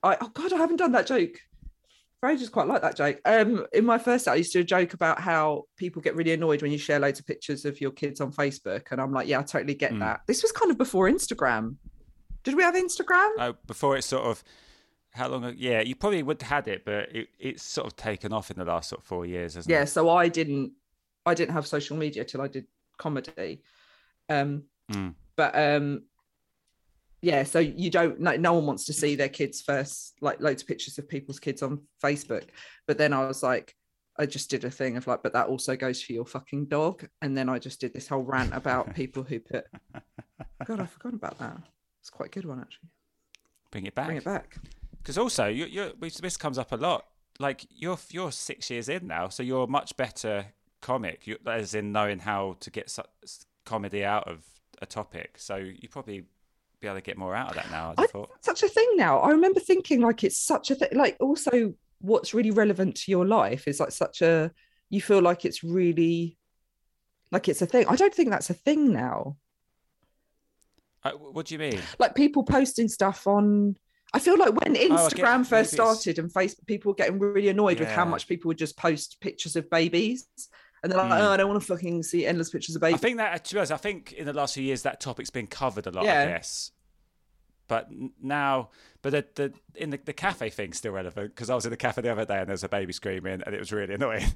I oh god, I haven't done that joke. I just quite like that joke. Um, in my first set, I used to joke about how people get really annoyed when you share loads of pictures of your kids on Facebook, and I'm like, yeah, I totally get mm. that. This was kind of before Instagram. Did we have Instagram? Oh, before it's sort of how long? Yeah, you probably would have had it, but it, it's sort of taken off in the last sort of four years, hasn't yeah, it? So I didn't, I didn't have social media till I did comedy. Um, mm. but um. Yeah, so you don't, no, no one wants to see their kids first, like loads of pictures of people's kids on Facebook. But then I was like, I just did a thing of like, but that also goes for your fucking dog. And then I just did this whole rant about people who put, God, I forgot about that. It's quite a good one, actually. Bring it back. Bring it back. Because also, you, you're, this comes up a lot. Like, you're you're six years in now, so you're a much better comic, you, as in knowing how to get su- comedy out of a topic. So you probably be able to get more out of that now. I, I thought such a thing now. I remember thinking like it's such a thing. Like also, what's really relevant to your life is like such a. You feel like it's really, like it's a thing. I don't think that's a thing now. Uh, what do you mean? Like people posting stuff on. I feel like when Instagram oh, first started and Facebook, people were getting really annoyed yeah. with how much people would just post pictures of babies. And they're like, mm. oh, I don't want to fucking see endless pictures of babies. I think that, to be honest, I think in the last few years that topic's been covered a lot, yeah. I guess. But now, but the, the in the, the cafe thing's still relevant because I was in the cafe the other day and there was a baby screaming and it was really annoying.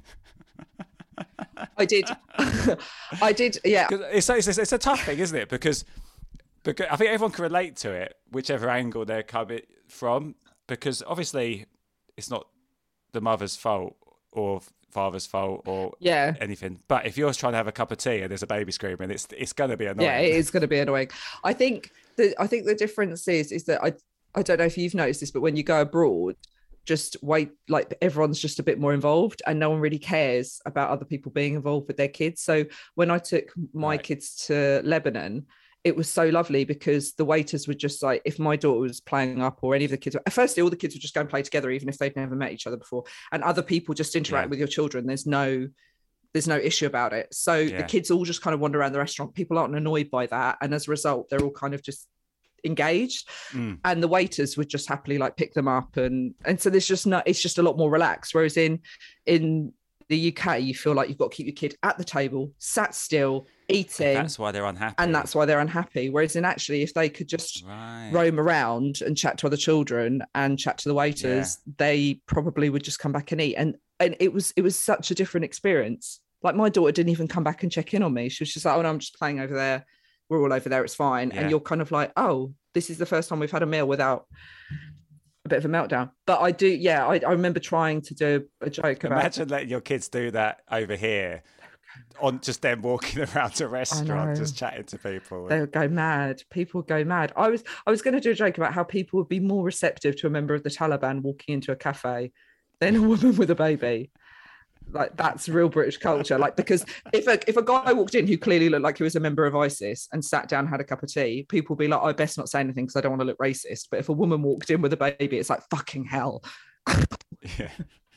I did, I did, yeah. It's, it's it's a tough thing, isn't it? Because because I think everyone can relate to it, whichever angle they're coming from. Because obviously, it's not the mother's fault or father's fault or yeah. anything. But if you're trying to have a cup of tea and there's a baby screaming, it's it's going to be annoying. Yeah, it is going to be annoying. I think the I think the difference is is that I I don't know if you've noticed this, but when you go abroad, just wait, like everyone's just a bit more involved and no one really cares about other people being involved with their kids. So when I took my right. kids to Lebanon, it was so lovely because the waiters were just like, if my daughter was playing up or any of the kids, firstly, all the kids would just go and play together, even if they'd never met each other before. And other people just interact yeah. with your children. There's no, there's no issue about it. So yeah. the kids all just kind of wander around the restaurant. People aren't annoyed by that. And as a result, they're all kind of just engaged. Mm. And the waiters would just happily like pick them up. And, and so there's just not, it's just a lot more relaxed. Whereas in, in the U K, you feel like you've got to keep your kid at the table, sat still, eating. That's why they're unhappy. And that's why they're unhappy. Whereas in actually, if they could just right. roam around and chat to other children and chat to the waiters, yeah. they probably would just come back and eat. And and it was it was such a different experience. Like my daughter didn't even come back and check in on me. She was just like, oh no, I'm just playing over there. We're all over there. It's fine. Yeah. And you're kind of like, oh, this is the first time we've had a meal without a bit of a meltdown. But I do, yeah, I, I remember trying to do a joke about. Imagine letting your kids do that over here. On just them walking around a restaurant, just chatting to people. They would go mad. People go mad. I was I was going to do a joke about how people would be more receptive to a member of the Taliban walking into a cafe than a woman with a baby. Like that's real British culture. Like because if a if a guy walked in who clearly looked like he was a member of ISIS and sat down, had a cup of tea, people would be like, I best not say anything because I don't want to look racist. But if a woman walked in with a baby, it's like fucking hell. Yeah.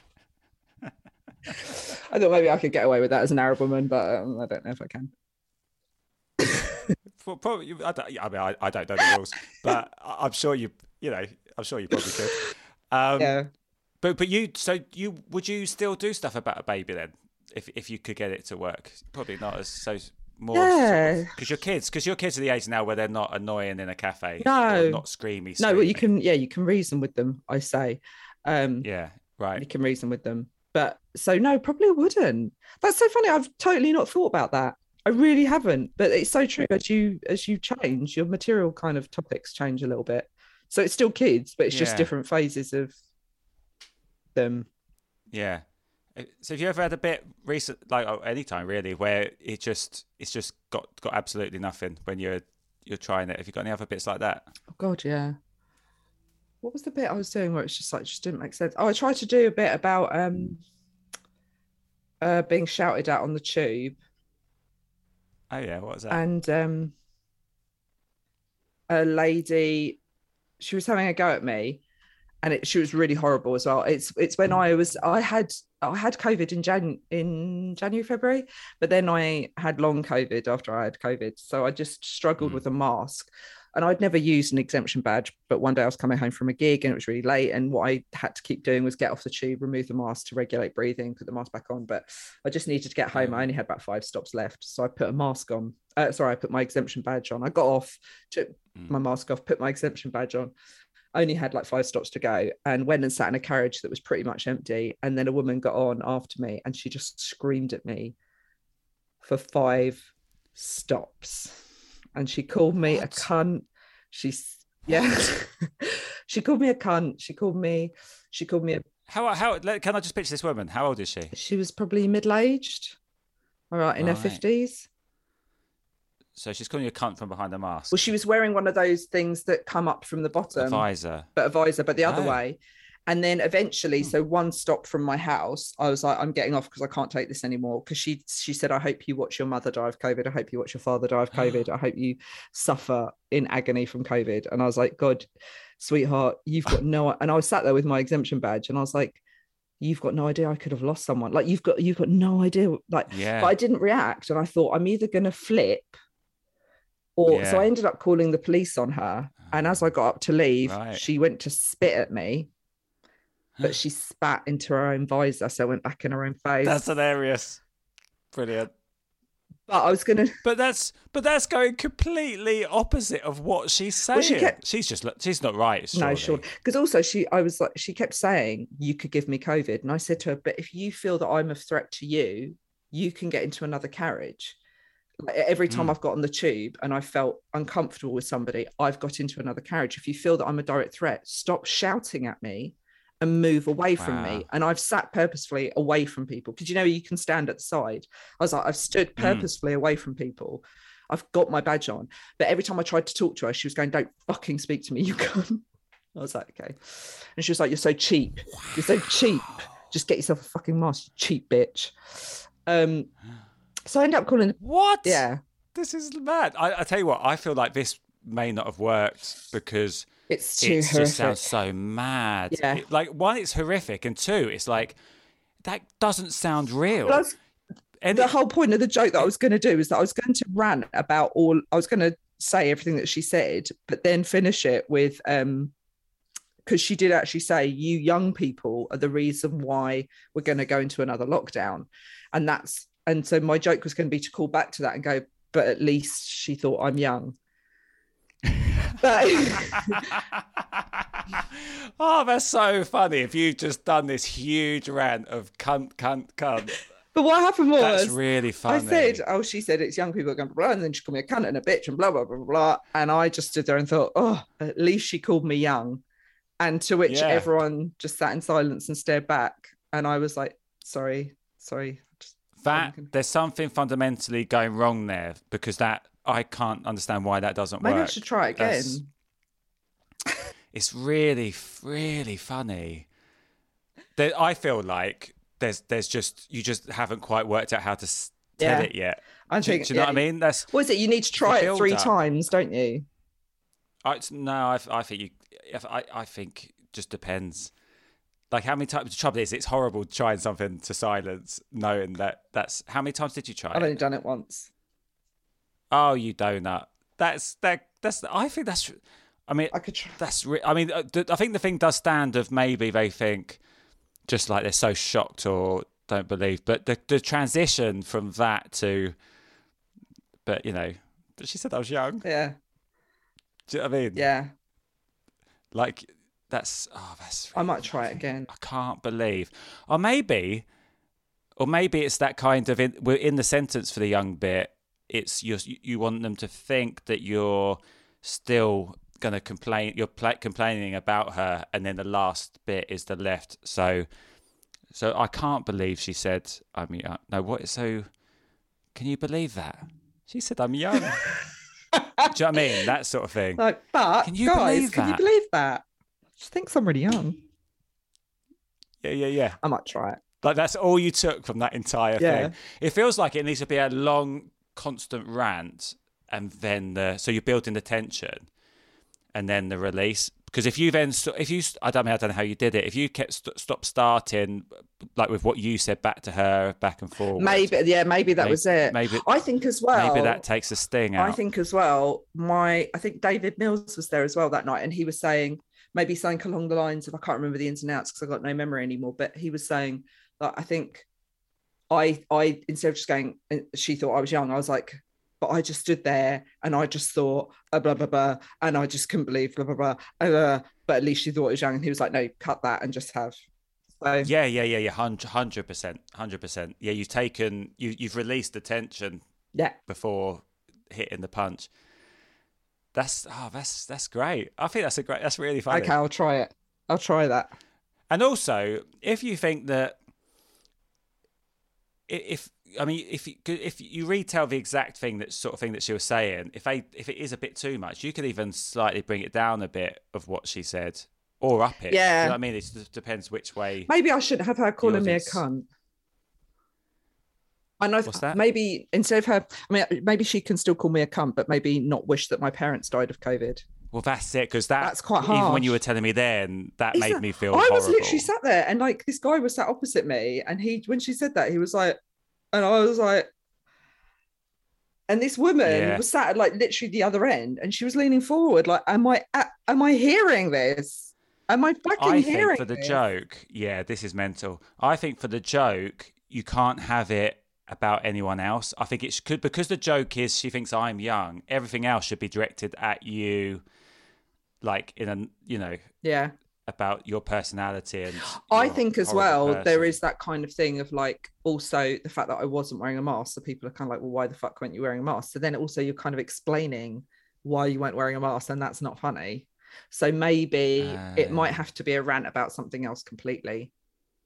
I thought maybe I could get away with that as an Arab woman, but um, I don't know if I can. Probably, I, don't, I mean, I, I don't know the rules, but I'm sure you, you know, I'm sure you probably could. Um, yeah. But but you, so you would you still do stuff about a baby then, if if you could get it to work? Probably not as so more. Yeah. Because sort of, your kids, because your kids are the age now where they're not annoying in a cafe. No. Or not screamy. No, well, you can. Yeah, you can reason with them. I say. Um, yeah. Right. You can reason with them. But so no, probably wouldn't. That's so funny. I've totally not thought about that. I really haven't. But it's so true. As you as you change, your material kind of topics change a little bit. So it's still kids, but it's yeah. just different phases of them. Yeah. So have you ever had a bit recent, like oh, any time really, where it just it's just got got absolutely nothing when you're you're trying it? Have you got any other bits like that? Oh God, yeah. What was the bit I was doing where it's just like, just didn't make sense? Oh, I tried to do a bit about um, uh, being shouted at on the tube. Oh, yeah, what was that? And um, a lady, she was having a go at me and it, she was really horrible as well. It's it's when I was, I had I had COVID in, Jan, in January, February, but then I had long COVID after I had COVID. So I just struggled mm. with a mask. And I'd never used an exemption badge, but one day I was coming home from a gig and it was really late. And what I had to keep doing was get off the tube, remove the mask to regulate breathing, put the mask back on. But I just needed to get home. I only had about five stops left. So I put a mask on. Uh, sorry, I put my exemption badge on. I got off, took my mask off, put my exemption badge on. I only had like five stops to go and went and sat in a carriage that was pretty much empty. And then a woman got on after me and she just screamed at me for five stops. And she called me what? a cunt. She's yeah. She called me a cunt. She called me. She called me a. How how can I just picture this woman? How old is she? She was probably middle aged. All right, in right. her fifties. So she's calling you a cunt from behind the mask. Well, she was wearing one of those things that come up from the bottom. A visor. But a visor, but the other oh. way. And then eventually, hmm. so one stop from my house, I was like, I'm getting off because I can't take this anymore. Because she she said, I hope you watch your mother die of COVID. I hope you watch your father die of COVID. I hope you suffer in agony from COVID. And I was like, God, sweetheart, you've got no... And I was sat there with my exemption badge and I was like, you've got no idea I could have lost someone. Like, you've got you've got no idea. Like, yeah. But I didn't react. And I thought, I'm either going to flip or... Yeah. So I ended up calling the police on her. And as I got up to leave, right. she went to spit at me. But she spat into her own visor, so I went back in her own face. That's hilarious. Brilliant. But I was gonna. But that's but that's going completely opposite of what she's saying. Well, she kept... She's just she's not right. Surely. No, sure. Because also she, I was like, she kept saying you could give me COVID, and I said to her, but if you feel that I'm a threat to you, you can get into another carriage. Like, every time mm. I've got on the tube and I felt uncomfortable with somebody, I've got into another carriage. If you feel that I'm a direct threat, stop shouting at me. And move away wow. from me. And I've sat purposefully away from people because you know you can stand at the side. I was like, I've stood purposefully mm. away from people. I've got my badge on, but every time I tried to talk to her, she was going, "Don't fucking speak to me, you can't." I was like, okay. And she was like, "You're so cheap. You're so cheap. Just get yourself a fucking mask, you cheap bitch." Um, so I ended up calling. What? Yeah, this is mad. I, I tell you what, I feel like this may not have worked because. It's too it horrific. just sounds so mad. Yeah. It, like, one, it's horrific, and two, it's like, that doesn't sound real. Plus, and the it, whole point of the joke that I was going to do is that I was going to rant about all, I was going to say everything that she said, but then finish it with, um, because she did actually say, you young people are the reason why we're going to go into another lockdown. And that's, and so my joke was going to be to call back to that and go, but at least she thought I'm young. But oh, that's so funny. If you've just done this huge rant of cunt, cunt, cunt. But what happened was... That's really funny. I said, oh, she said it's young people going blah, blah, and then she called me a cunt and a bitch and blah, blah, blah, blah. And I just stood there and thought, oh, at least she called me young. And to which yeah. everyone just sat in silence and stared back. And I was like, sorry, sorry. Just, that, gonna... There's something fundamentally going wrong there because that... I can't understand why that doesn't Maybe work. Maybe I should try it again. That's, it's really, really funny. There, I feel like there's, there's just you just haven't quite worked out how to tell yeah. it yet. I do, think. Do you know yeah. what I mean? That's what is it? You need to try it three up. times, don't you? I, no, I, I think you. I, I think just depends. Like how many times? The trouble is, it's horrible trying something to silence, knowing that that's how many times did you try? I've it? only done it once. Oh, you donut. That's that. That's. I think that's. I mean, I could try. That's. I mean, I think the thing does stand of maybe they think, just like they're so shocked or don't believe, but the the transition from that to, but you know, but she said I was young. Yeah. Do you know what I mean? Yeah. Like that's. Oh, that's. Really I might try it again. I can't believe, or maybe, or maybe it's that kind of in, we're in the sentence for the young bit. It's you. You want them to think that you're still going to complain. You're pl- complaining about her, and then the last bit is the left. So, so I can't believe she said, "I'm young." No, what? So, can you believe that she said, "I'm young"? Do you know what I mean? That sort of thing. Like, but can you guys, believe can that? you believe that? She thinks I'm really young. Yeah, yeah, yeah. I might try it. Like that's all you took from that entire yeah. thing. It feels like it needs to be a long. Constant rant and then the so you're building the tension and then the release Because if you then, st- if you, st- I don't know, I don't know how you did it. If you kept st- stop starting, like with what you said back to her, back and forward. Maybe, yeah, maybe that maybe, was it. Maybe I think as well. Maybe that takes a sting out. I think as well. My, I think David Mills was there as well that night, and he was saying maybe something along the lines of, I can't remember the ins and outs because I've got no memory anymore. But he was saying that I think I, I instead of just going, she thought I was young. I was like. But I just stood there and I just thought, uh, blah, blah, blah. And I just couldn't believe, blah, blah, blah. Uh, but at least she thought it was young. And he was like, no, cut that and just have. So, yeah, yeah, yeah, yeah. Hundred percent. Hundred percent. Yeah, you've taken, you, you've released the tension yeah. before hitting the punch. That's, oh, that's, that's great. I think that's a great, that's really funny. Okay, I'll try it. I'll try that. And also, if you think that, if, I mean, if you, if you retell the exact thing, that sort of thing that she was saying, if they, if it is a bit too much, you could even slightly bring it down a bit of what she said, or up it. Yeah, you know what I mean, it just depends which way. Maybe I shouldn't have her calling me a cunt. I know. What's that? Maybe instead of her, I mean, maybe she can still call me a cunt, but maybe not wish that my parents died of COVID. Well, that's it, because that, that's quite hard. Even when you were telling me then, that Is made that, me feel. I horrible. was literally sat there, and like this guy was sat opposite me, and he, when she said that, he was like. And I was like, and this woman yeah. was sat at like literally the other end, and she was leaning forward, like, "Am I? Am I hearing this? Am I fucking I hearing?" I think for the this? joke, yeah, this is mental. I think for the joke, you can't have it about anyone else. I think it could because the joke is she thinks I'm young. Everything else should be directed at you, like in a you know, yeah. about your personality. And I think as well person. there is that kind of thing of like also the fact that I wasn't wearing a mask, so people are kind of like, well, why the fuck weren't you wearing a mask? So then also you're kind of explaining why you weren't wearing a mask, and that's not funny. So maybe uh, it might have to be a rant about something else completely.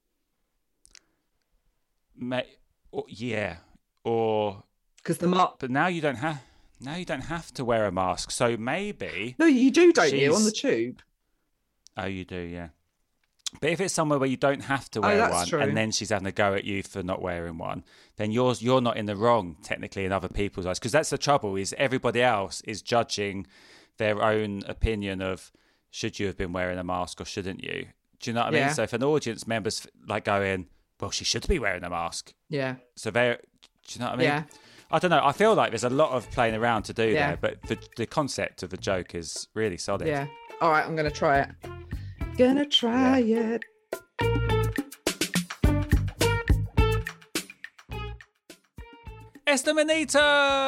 May, or, yeah, or because the mask. But now you don't have. Now you don't have to wear a mask. So maybe. No, you do, don't you? On the tube. Oh, you do, yeah. But if it's somewhere where you don't have to wear oh, one, true. and then she's having a go at you for not wearing one, then you're you're not in the wrong technically in other people's eyes. Because that's the trouble: is everybody else is judging their own opinion of should you have been wearing a mask or shouldn't you? Do you know what I yeah. mean? So if an audience member's like going, well, she should be wearing a mask. Yeah. So they, do you know what I mean? Yeah. I don't know. I feel like there's a lot of playing around to do yeah. there, but the the concept of the joke is really solid. Yeah. All right, I'm gonna try it. Gonna try yeah. it. Esther Manito!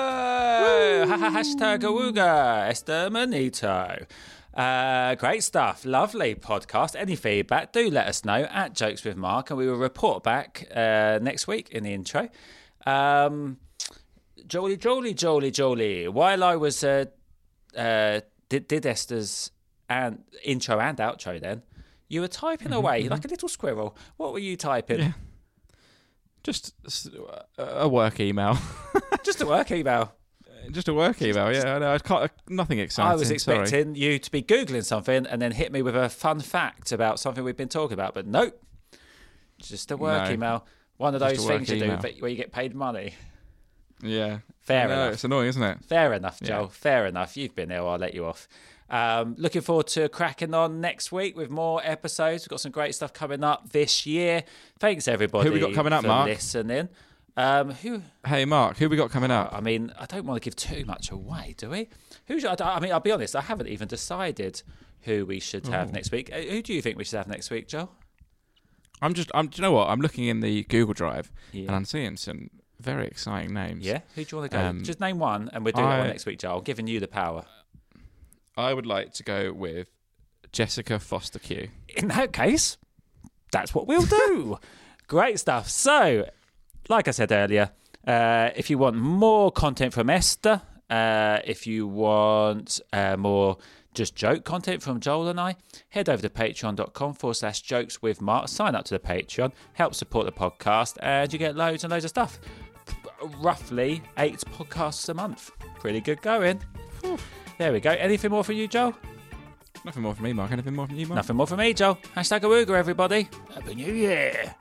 Hashtag awooga. Esther Manito. Uh, great stuff. Lovely podcast. Any feedback, do let us know at Jokes with Mark, and we will report back uh, next week in the intro. Um, Jolie, Jolie, Jolie, Jolie. While I was uh, uh, did, did Esther's and intro and outro, then you were typing mm-hmm, away mm-hmm. like a little squirrel. What were you typing? Yeah. Just a work email. Just a work email. Just a work email, yeah. I know. I can't, nothing exciting. I was expecting sorry. you to be Googling something and then hit me with a fun fact about something we've been talking about, but nope. Just a work no, email. One of those things you email. do where you get paid money. Yeah. Fair no, enough. It's annoying, isn't it? Fair enough, Joel. Yeah. Fair enough. You've been ill. I'll let you off. Um, looking forward to cracking on next week with more episodes. We've got some great stuff coming up this year. Thanks, everybody. Who we got coming up, for Mark? listening. Um, who? Hey, Mark, who we got coming up? I mean, I don't want to give too much away, do we? Who? Should, I mean, I'll be honest. I haven't even decided who we should have Ooh. next week. Who do you think we should have next week, Joel? I'm just. I'm. Do you know what? I'm looking in the Google Drive Yeah. and I'm seeing some very exciting names. Yeah. Who do you want to go? Um, Just name one, and we'll do I, that one next week, Joel. I'm giving you the power. I would like to go with Jessica Foster Q. In that case, that's what we'll do. Great stuff. So, like I said earlier, uh, if you want more content from Esther, uh, if you want uh, more just joke content from Joel and I, head over to patreon.com forward slash jokes with Mark. Sign up to the Patreon, help support the podcast, and you get loads and loads of stuff. Roughly eight podcasts a month. Pretty good going. Whew. There we go. Anything more from you, Joel? Nothing more from me, Mark. Anything more from you, Mark? Nothing more from me, Joel. Hashtag awooga, everybody. Happy New Year.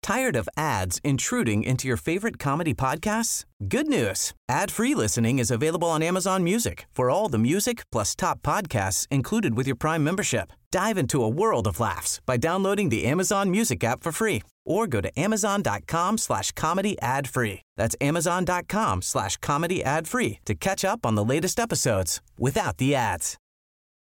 Tired of ads intruding into your favorite comedy podcasts? Good news. Ad-free listening is available on Amazon Music for all the music plus top podcasts included with your Prime membership. Dive into a world of laughs by downloading the Amazon Music app for free or go to amazon.com slash comedy ad free. That's amazon.com slash comedy ad free to catch up on the latest episodes without the ads.